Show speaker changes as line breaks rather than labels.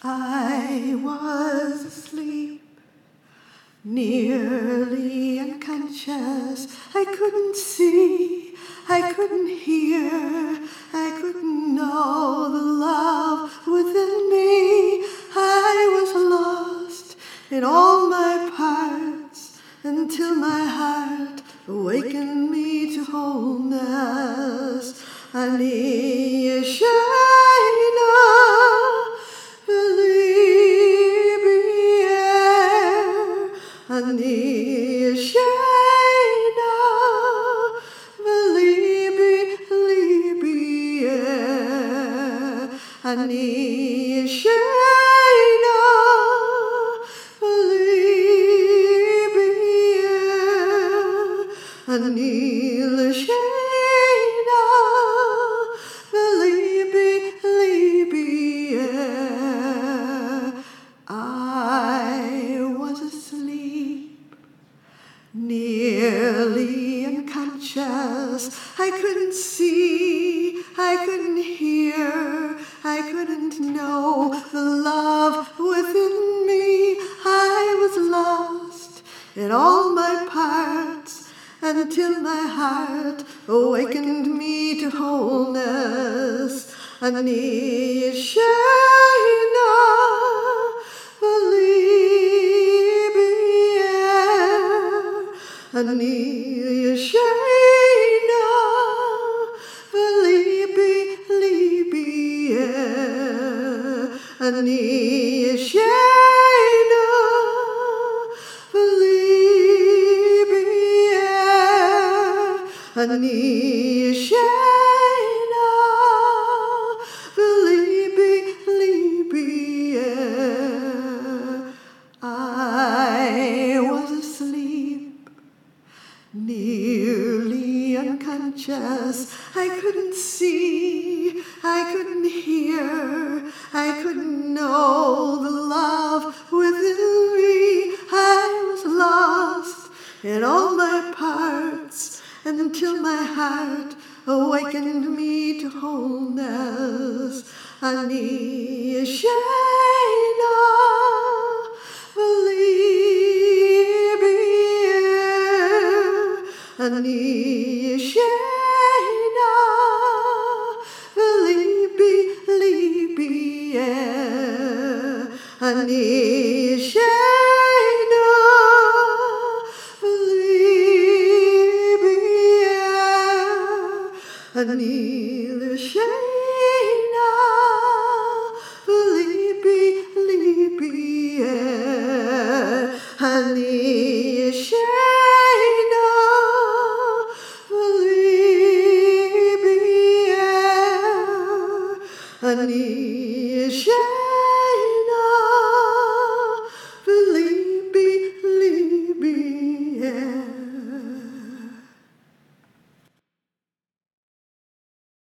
I was asleep, nearly unconscious. I couldn't see, I couldn't hear, I couldn't know the love within me. I was lost in all my parts until my heart awakened me to wholeness. Ani Shaina Ani Shaina Ani Shaina Ani Shaina I was asleep, nearly unconscious. I couldn't see, I couldn't hear, I couldn't know the love within me. I was lost in all my parts until my heart awakened me to wholeness. Ani Shaina Ani Shaina Ani Shaina Ani Shaina I was asleep, nearly unconscious. I couldn't see, I couldn't hear, I couldn't know the love within me. I was lost in all my parts until my heart awakened me to wholeness. Ani Shaina Ani Shaina Ani Shaina Ani Shaina Ani Shaina Ani Shaina